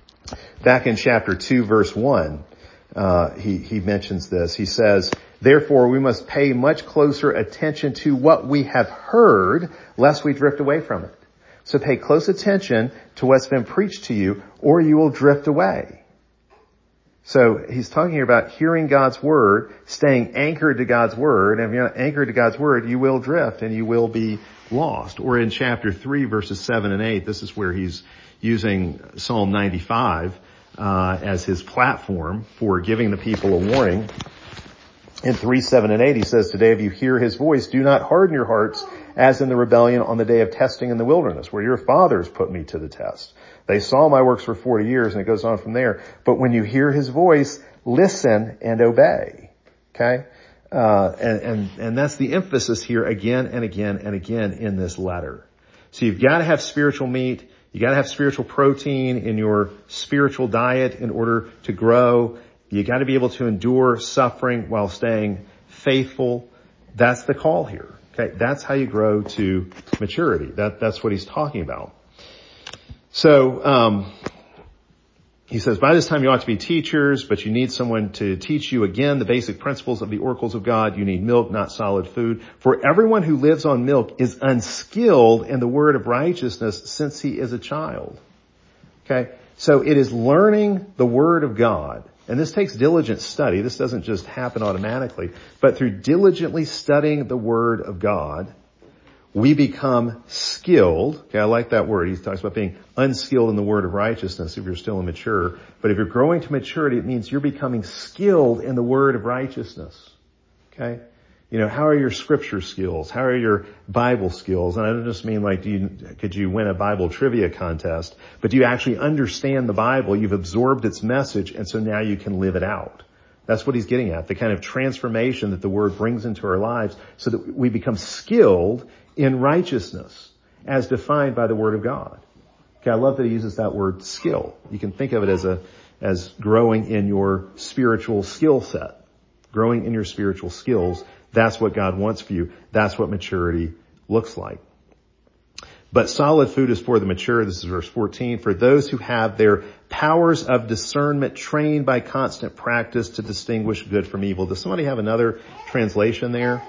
back in chapter two, verse one, uh, he, he mentions this. He says, therefore we must pay much closer attention to what we have heard, lest we drift away from it. So pay close attention to what's been preached to you, or you will drift away. So he's talking here about hearing God's word, staying anchored to God's word. And if you're not anchored to God's word, you will drift and you will be lost. Or in chapter three, verses seven and eight, this is where he's using Psalm ninety-five uh as his platform for giving the people a warning. In three, seven, and eight, he says, today if you hear his voice, do not harden your hearts as in the rebellion on the day of testing in the wilderness, where your fathers put me to the test. They saw my works for forty years, and it goes on from there. But when you hear his voice, listen and obey. Okay? Uh, and, and, and that's the emphasis here again and again and again in this letter. So you've got to have spiritual meat. You got to have spiritual protein in your spiritual diet in order to grow. You got to be able to endure suffering while staying faithful. That's the call here. Okay. That's how you grow to maturity. That, that's what he's talking about. So, um, he says, by this time you ought to be teachers, but you need someone to teach you again the basic principles of the oracles of God. You need milk, not solid food. For everyone who lives on milk is unskilled in the word of righteousness since he is a child. Okay. So it is learning the word of God. And this takes diligent study. This doesn't just happen automatically. But through diligently studying the word of God, we become skilled. Okay, I like that word. He talks about being unskilled in the word of righteousness if you're still immature. But if you're growing to maturity, it means you're becoming skilled in the word of righteousness. Okay? You know, how are your scripture skills? How are your Bible skills? And I don't just mean like, do you, could you win a Bible trivia contest? But do you actually understand the Bible? You've absorbed its message, and so now you can live it out. That's what he's getting at. The kind of transformation that the word brings into our lives so that we become skilled in righteousness as defined by the word of God. Okay, I love that he uses that word skill. You can think of it as a, as growing in your spiritual skill set. Growing in your spiritual skills. That's what God wants for you. That's what maturity looks like. But solid food is for the mature. This is verse fourteen. For those who have their powers of discernment trained by constant practice to distinguish good from evil. Does somebody have another translation there?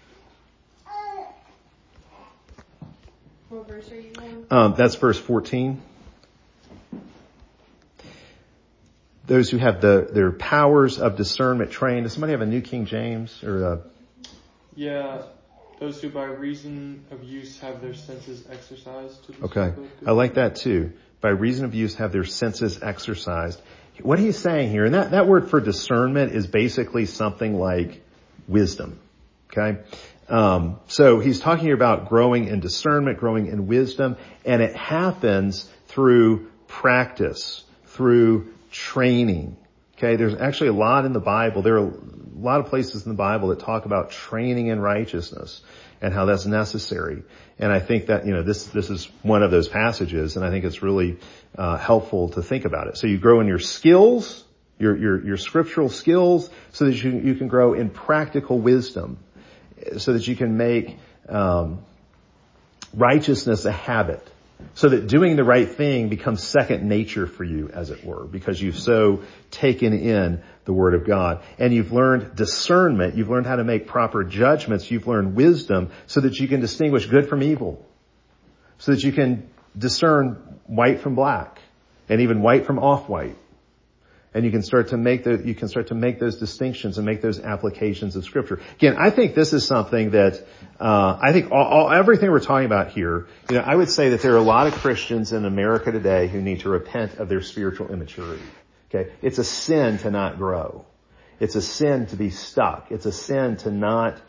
What verse are you on? Um, that's verse fourteen. Those who have the, their powers of discernment trained. Does somebody have a New King James or a... Yeah, those who by reason of use have their senses exercised. To Okay, I like that too. By reason of use have their senses exercised. What he's saying here, and that, that word for discernment is basically something like wisdom. Okay? Um, so he's talking about growing in discernment, growing in wisdom, and it happens through practice, through training. Okay, there's actually a lot in the Bible. There are a lot of places in the Bible that talk about training in righteousness and how that's necessary. And I think that, you know, this, this is one of those passages, and I think it's really, uh, helpful to think about it. So you grow in your skills, your, your, your scriptural skills, so that you, you can grow in practical wisdom, so that you can make, um, righteousness a habit. So that doing the right thing becomes second nature for you, as it were, because you've so taken in the Word of God. And you've learned discernment. You've learned how to make proper judgments. You've learned wisdom so that you can distinguish good from evil. So that you can discern white from black and even white from off-white. And you can start to make the, you can start to make those distinctions and make those applications of Scripture. Again, I think this is something that, uh, I think all, all, everything we're talking about here, you know, I would say that there are a lot of Christians in America today who need to repent of their spiritual immaturity. Okay? It's a sin to not grow. It's a sin to be stuck. It's a sin to not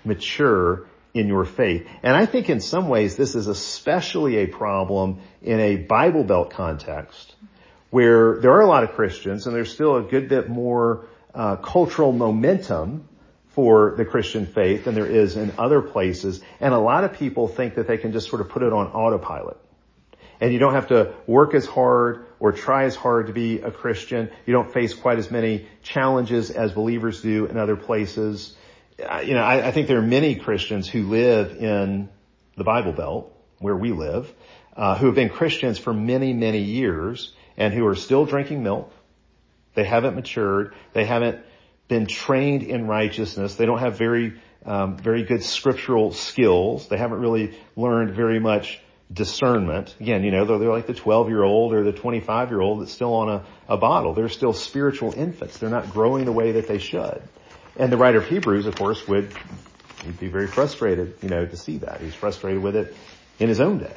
mature in your faith. And I think in some ways this is especially a problem in a Bible Belt context, where there are a lot of Christians and there's still a good bit more uh, cultural momentum for the Christian faith than there is in other places. And a lot of people think that they can just sort of put it on autopilot. And you don't have to work as hard or try as hard to be a Christian. You don't face quite as many challenges as believers do in other places. Uh, you know, I, I think there are many Christians who live in the Bible Belt, where we live, uh, who have been Christians for many, many years, and who are still drinking milk. They haven't matured. They haven't been trained in righteousness. They don't have very, um, very good scriptural skills. They haven't really learned very much discernment. Again, you know, they're, they're like the twelve-year-old or the twenty-five-year-old that's still on a, a bottle. They're still spiritual infants. They're not growing the way that they should. And the writer of Hebrews, of course, would he'd be very frustrated, you know, to see that. He's frustrated with it in his own day.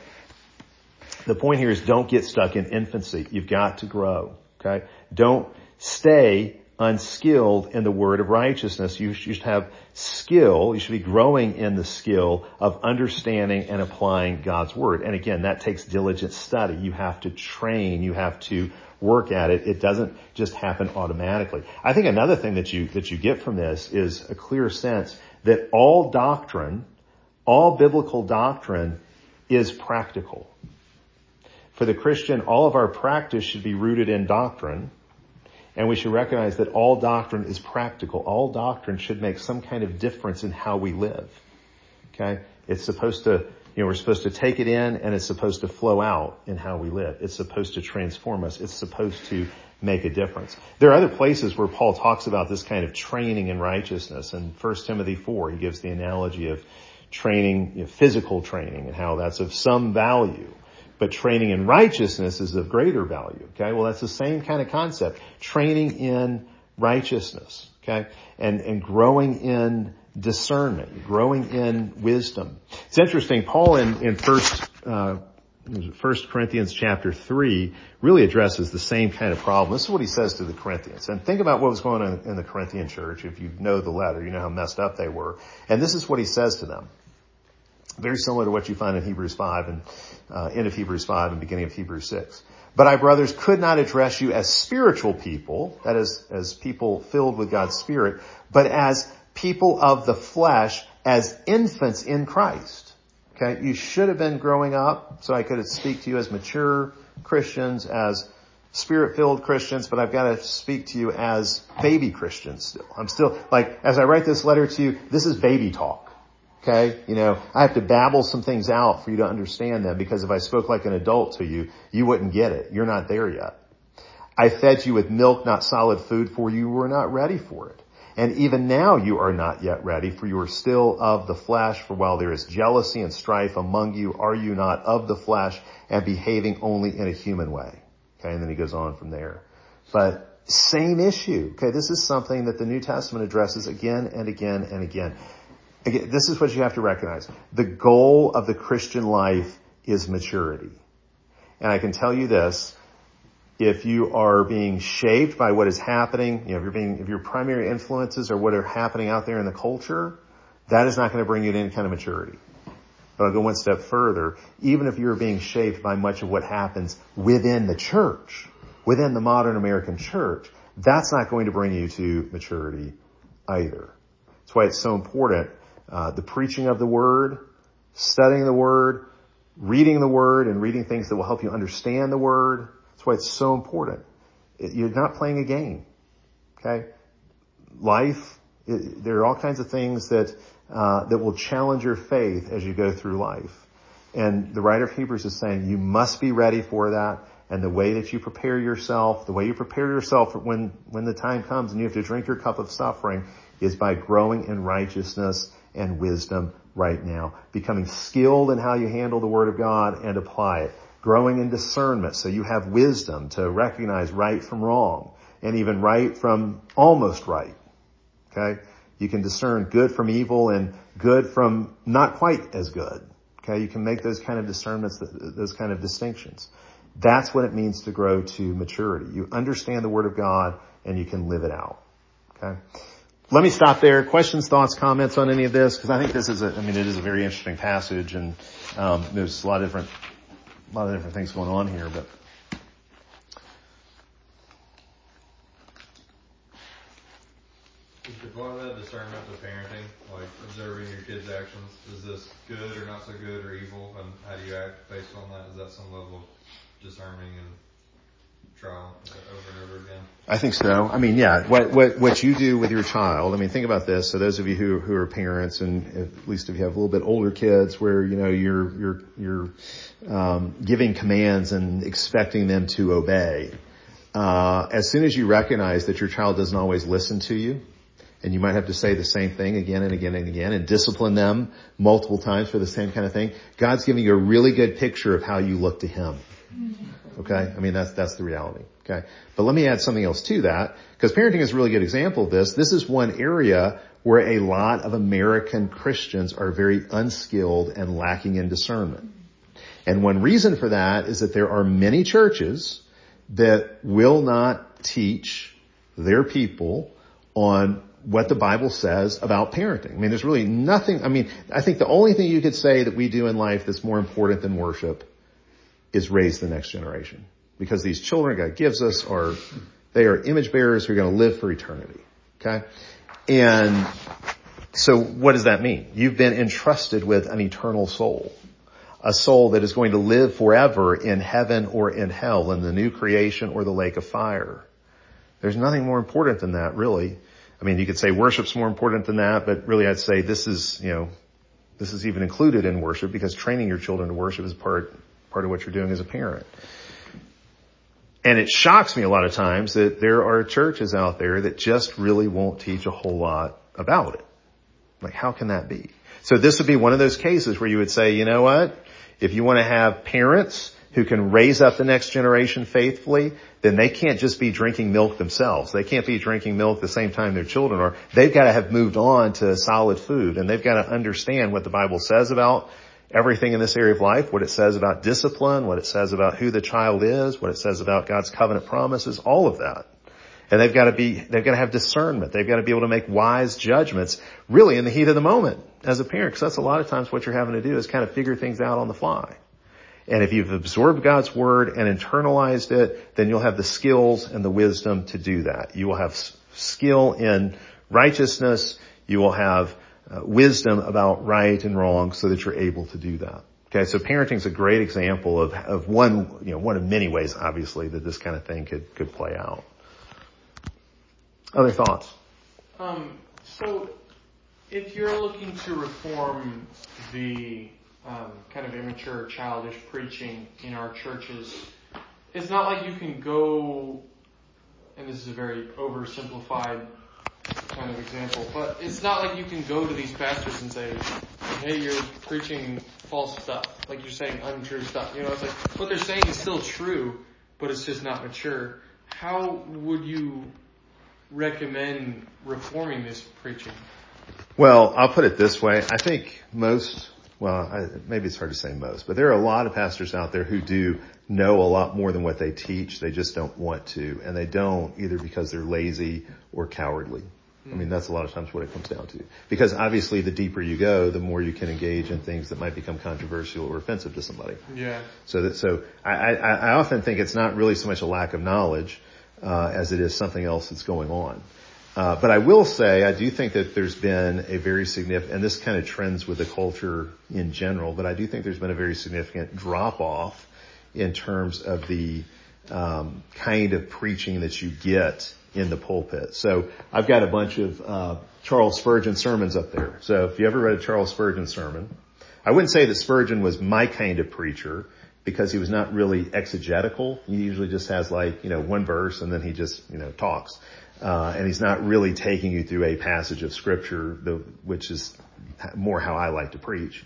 The point here is don't get stuck in infancy. You've got to grow, okay? Don't stay unskilled in the word of righteousness. You should have skill. You should be growing in the skill of understanding and applying God's word. And again, that takes diligent study. You have to train. You have to work at it. It doesn't just happen automatically. I think another thing that you, that you get from this is a clear sense that all doctrine, all biblical doctrine is practical. For the Christian, all of our practice should be rooted in doctrine. And we should recognize that all doctrine is practical. All doctrine should make some kind of difference in how we live. Okay? It's supposed to, you know, we're supposed to take it in and it's supposed to flow out in how we live. It's supposed to transform us. It's supposed to make a difference. There are other places where Paul talks about this kind of training in righteousness. In First Timothy four, he gives the analogy of training, you know, physical training and how that's of some value. But training in righteousness is of greater value. Okay? Well, that's the same kind of concept. Training in righteousness. Okay? And, and growing in discernment, growing in wisdom. It's interesting, Paul in, in first, uh, First Corinthians chapter three really addresses the same kind of problem. This is what he says to the Corinthians. And think about what was going on in the Corinthian church. If you know the letter, you know how messed up they were. And this is what he says to them. Very similar to what you find in Hebrews five and, uh, end of Hebrews five and beginning of Hebrews six. But I, brothers, could not address you as spiritual people, that is, as people filled with God's Spirit, but as people of the flesh, as infants in Christ. Okay, you should have been growing up, so I could speak to you as mature Christians, as Spirit-filled Christians, but I've got to speak to you as baby Christians still. I'm still, like, as I write this letter to you, this is baby talk. Okay, you know, I have to babble some things out for you to understand them, because if I spoke like an adult to you, you wouldn't get it. You're not there yet. I fed you with milk, not solid food, for you were not ready for it. And even now you are not yet ready, for you are still of the flesh. For while there is jealousy and strife among you, are you not of the flesh and behaving only in a human way? Okay, and then he goes on from there. But same issue. Okay, this is something that the New Testament addresses again and again and again. Again, this is what you have to recognize. The goal of the Christian life is maturity. And I can tell you this. If you are being shaped by what is happening, you know, if you're being, if your primary influences are what are happening out there in the culture, that is not going to bring you to any kind of maturity. But I'll go one step further. Even if you're being shaped by much of what happens within the church, within the modern American church, that's not going to bring you to maturity either. That's why it's so important. Uh, the preaching of the Word, studying the Word, reading the Word, and reading things that will help you understand the Word. That's why it's so important. You're not playing a game. Okay? Life, it, there are all kinds of things that, uh, that will challenge your faith as you go through life. And the writer of Hebrews is saying you must be ready for that. And the way that you prepare yourself, the way you prepare yourself for when, when the time comes and you have to drink your cup of suffering, is by growing in righteousness and wisdom right now. Becoming skilled in how you handle the Word of God and apply it. Growing in discernment, so you have wisdom to recognize right from wrong, and even right from almost right. Okay? You can discern good from evil and good from not quite as good. Okay? You can make those kind of discernments, those kind of distinctions. That's what it means to grow to maturity. You understand the Word of God and you can live it out. Okay? Let me stop there. Questions, thoughts, comments on any of this? Because I think this is a, I mean, it is a very interesting passage, and um, there's a lot of different A lot of different things going on here, but is the point of that discernment to parenting, like observing your kids' actions? Is this good or not so good or evil, and how do you act based on that? Is that some level of discerning and trial over and over again? I think so. I mean, yeah, what, what, what you do with your child, I mean, think about this. So those of you who, who are parents, and at least if you have a little bit older kids where, you know, you're, you're, you're, um, giving commands and expecting them to obey, uh, as soon as you recognize that your child doesn't always listen to you, and you might have to say the same thing again and again and again and discipline them multiple times for the same kind of thing, God's giving you a really good picture of how you look to Him. Okay? I mean, that's, that's the reality. Okay? But let me add something else to that, because parenting is a really good example of this. This is one area where a lot of American Christians are very unskilled and lacking in discernment. And one reason for that is that there are many churches that will not teach their people on what the Bible says about parenting. I mean, there's really nothing, I mean, I think the only thing you could say that we do in life that's more important than worship is raise the next generation. Because these children God gives us are, they are image bearers who are going to live for eternity. Okay? And so what does that mean? You've been entrusted with an eternal soul. A soul that is going to live forever in heaven or in hell, in the new creation or the lake of fire. There's nothing more important than that, really. I mean, you could say worship's more important than that, but really I'd say this is, you know, this is even included in worship because training your children to worship is part, part of what you're doing as a parent. And it shocks me a lot of times that there are churches out there that just really won't teach a whole lot about it. Like, how can that be? So this would be one of those cases where you would say, you know what? If you want to have parents who can raise up the next generation faithfully, then they can't just be drinking milk themselves. They can't be drinking milk the same time their children are. They've got to have moved on to solid food, and they've got to understand what the Bible says about everything in this area of life, what it says about discipline, what it says about who the child is, what it says about God's covenant promises, all of that. And they've got to be, they've got to have discernment. They've got to be able to make wise judgments really in the heat of the moment as a parent, because that's a lot of times what you're having to do is kind of figure things out on the fly. And if you've absorbed God's word and internalized it, then you'll have the skills and the wisdom to do that. You will have skill in righteousness. You will have uh, wisdom about right and wrong so that you're able to do that. Okay, so parenting is a great example of, of one, you know, one of many ways, obviously, that this kind of thing could, could play out. Other thoughts? Um, so if you're looking to reform the um, kind of immature, childish preaching in our churches, it's not like you can go, and this is a very oversimplified kind of example, but it's not like you can go to these pastors and say, hey, you're preaching false stuff, like you're saying untrue stuff. You know, it's like what they're saying is still true, but it's just not mature. How would you recommend reforming this preaching? Well, I'll put it this way. I think most, well, I, maybe it's hard to say most, but there are a lot of pastors out there who do know a lot more than what they teach. They just don't want to, and they don't either because they're lazy or cowardly. I mean, that's a lot of times what it comes down to. Because obviously the deeper you go, the more you can engage in things that might become controversial or offensive to somebody. Yeah. So that, so I, I, I often think it's not really so much a lack of knowledge, uh, as it is something else that's going on. Uh, but I will say, I do think that there's been a very significant, and this kind of trends with the culture in general, but I do think there's been a very significant drop off in terms of the, um, kind of preaching that you get in the pulpit. So I've got a bunch of uh Charles Spurgeon sermons up there. So if you ever read a Charles Spurgeon sermon, I wouldn't say that Spurgeon was my kind of preacher because he was not really exegetical. He usually just has like, you know, one verse and then he just, you know, talks. Uh and he's not really taking you through a passage of scripture, the, which is more how I like to preach.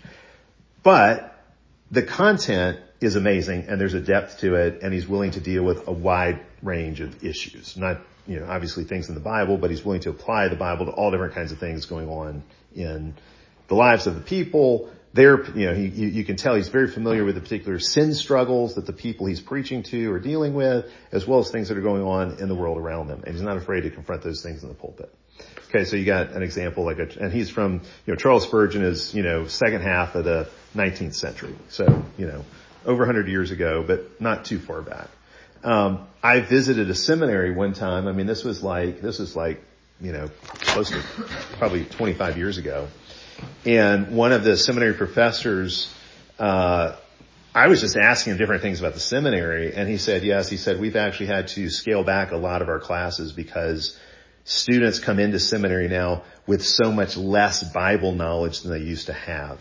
But the content is amazing and there's a depth to it and he's willing to deal with a wide range of issues. Not, you know, obviously things in the Bible, but he's willing to apply the Bible to all different kinds of things going on in the lives of the people. There, you know, he, you, you can tell he's very familiar with the particular sin struggles that the people he's preaching to are dealing with, as well as things that are going on in the world around them. And he's not afraid to confront those things in the pulpit. Okay, so you got an example like a, and he's from, you know, Charles Spurgeon is, you know, second half of the nineteenth century. So, you know, over a hundred years ago, but not too far back. Um, I visited a seminary one time. I mean, this was like, this was like, you know, close to probably twenty-five years ago. And one of the seminary professors, uh, I was just asking him different things about the seminary. And he said, yes, he said, we've actually had to scale back a lot of our classes because students come into seminary now with so much less Bible knowledge than they used to have.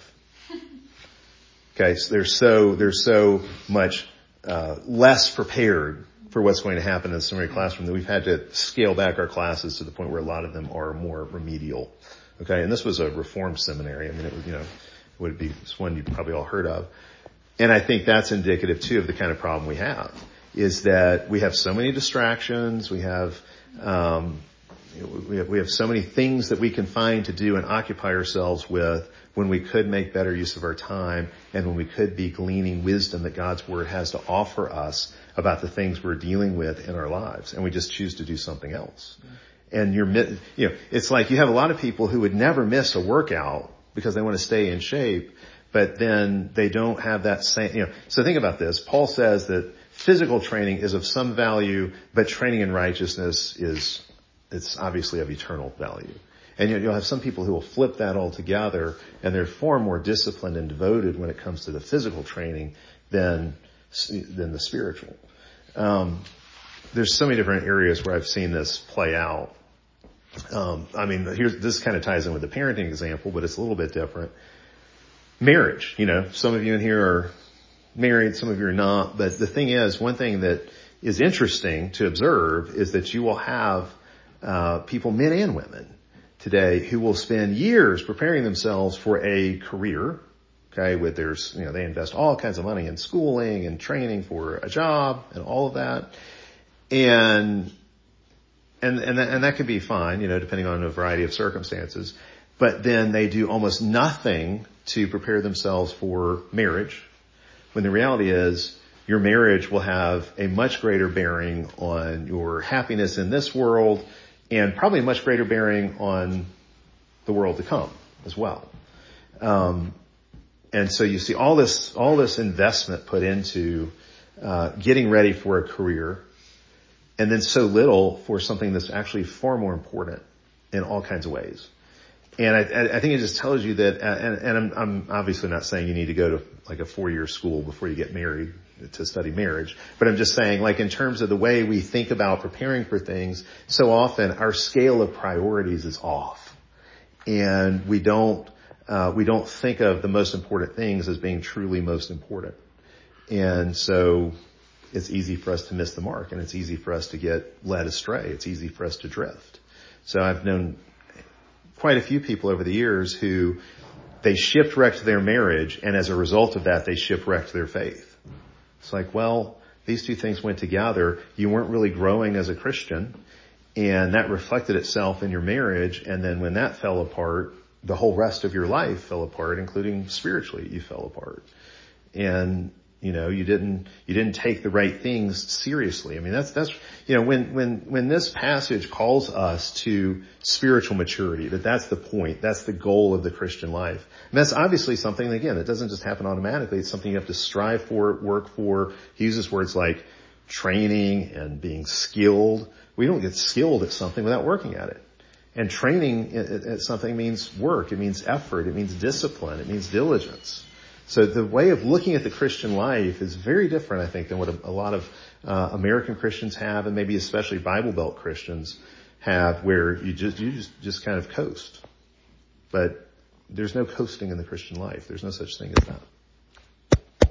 Okay. So they're so, they're so much Uh, less prepared for what's going to happen in the seminary classroom that we've had to scale back our classes to the point where a lot of them are more remedial. Okay, and this was a reformed seminary. I mean, it would, you know, it would be it's one you've probably all heard of. And I think that's indicative too of the kind of problem we have, is that we have so many distractions. We have, um, we have, we have so many things that we can find to do and occupy ourselves with when we could make better use of our time and when we could be gleaning wisdom that God's word has to offer us about the things we're dealing with in our lives. And we just choose to do something else. Mm-hmm. And you're, you know, it's like you have a lot of people who would never miss a workout because they want to stay in shape, but then they don't have that same, you know, so think about this. Paul says that physical training is of some value, but training in righteousness is, it's obviously of eternal value. And you'll have some people who will flip that all together, and they're far more disciplined and devoted when it comes to the physical training than than the spiritual. Um, there's so many different areas where I've seen this play out. Um, I mean, here's, this kind of ties in with the parenting example, but it's a little bit different. Marriage, you know, some of you in here are married, some of you are not, but the thing is, one thing that is interesting to observe is that you will have, uh, people, men and women today, who will spend years preparing themselves for a career, okay, with their, you know, they invest all kinds of money in schooling and training for a job and all of that. And And, and, that, and that could be fine, you know, depending on a variety of circumstances. But then they do almost nothing to prepare themselves for marriage, when the reality is your marriage will have a much greater bearing on your happiness in this world and probably a much greater bearing on the world to come as well. Um, and so you see all this, all this investment put into, uh, getting ready for a career, and then so little for something that's actually far more important in all kinds of ways. And I, I think it just tells you that, and, and I'm, I'm obviously not saying you need to go to like a four-year school before you get married to study marriage, but I'm just saying, like, in terms of the way we think about preparing for things, so often our scale of priorities is off. And we don't, uh, we don't think of the most important things as being truly most important. And so it's easy for us to miss the mark, and it's easy for us to get led astray. It's easy for us to drift. So I've known quite a few people over the years who they shipwrecked their marriage, and as a result of that, they shipwrecked their faith. It's like, well, these two things went together. You weren't really growing as a Christian, and that reflected itself in your marriage. And then when that fell apart, the whole rest of your life fell apart, including spiritually, you fell apart. And You know, you didn't, you didn't take the right things seriously. I mean, that's, that's, you know, when, when, when this passage calls us to spiritual maturity, that that's the point, that's the goal of the Christian life. And that's obviously something, again, that doesn't just happen automatically. It's something you have to strive for, work for. He uses words like training and being skilled. We don't get skilled at something without working at it. And training at something means work. It means effort. It means discipline. It means diligence. So the way of looking at the Christian life is very different, I think, than what a, a lot of uh, American Christians have, and maybe especially Bible Belt Christians have, where you just you just, just kind of coast. But there's no coasting in the Christian life. There's no such thing as that.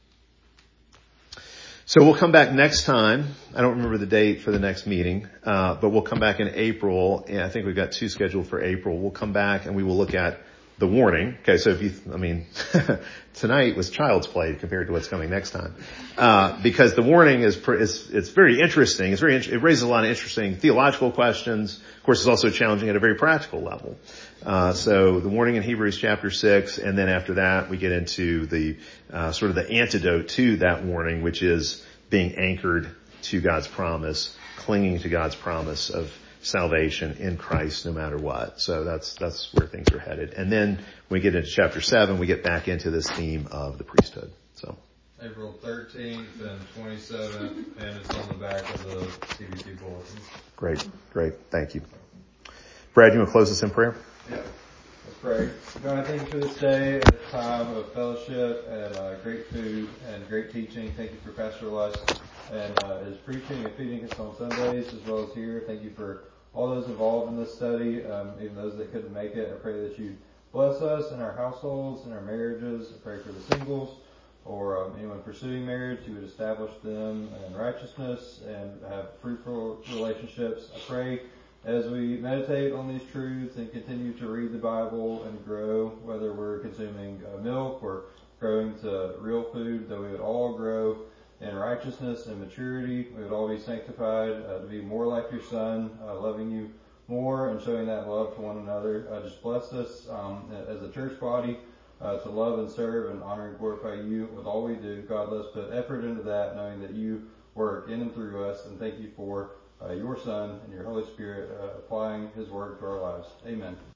So we'll come back next time. I don't remember the date for the next meeting, uh, but we'll come back in April, and I think we've got two scheduled for April. We'll come back and we will look at the warning. Okay, so if you, I mean, tonight was child's play compared to what's coming next time. Uh, because the warning is, is, it's very interesting. It's very, it raises a lot of interesting theological questions. Of course, it's also challenging at a very practical level. Uh, so the warning in Hebrews chapter six, and then after that, we get into the, uh, sort of the antidote to that warning, which is being anchored to God's promise, clinging to God's promise of salvation in Christ no matter what. So that's, that's where things are headed. And then when we get into chapter seven, we get back into this theme of the priesthood. So April thirteenth and twenty-seventh, and it's on the back of the C B T bulletin. Great, great. Thank you. Brad, you want to close us in prayer? Yeah. Let's pray. God, I thank you for this day, a time of fellowship and uh, great food and great teaching. Thank you for Pastor Les and uh, his preaching and feeding us on Sundays as well as here. Thank you for all those involved in this study, um, even those that couldn't make it. I pray that you bless us in our households, in our marriages. I pray for the singles or um, anyone pursuing marriage. You would establish them in righteousness and have fruitful relationships. I pray as we meditate on these truths and continue to read the Bible and grow, whether we're consuming uh, milk or growing to real food, that we would all grow in righteousness and maturity. We would all be sanctified uh, to be more like your Son, uh, loving you more and showing that love to one another. Uh, just bless us um, as a church body uh, to love and serve and honor and glorify you with all we do. God, let's put effort into that, knowing that you work in and through us. And thank you for uh, your Son and your Holy Spirit uh, applying his word to our lives. Amen.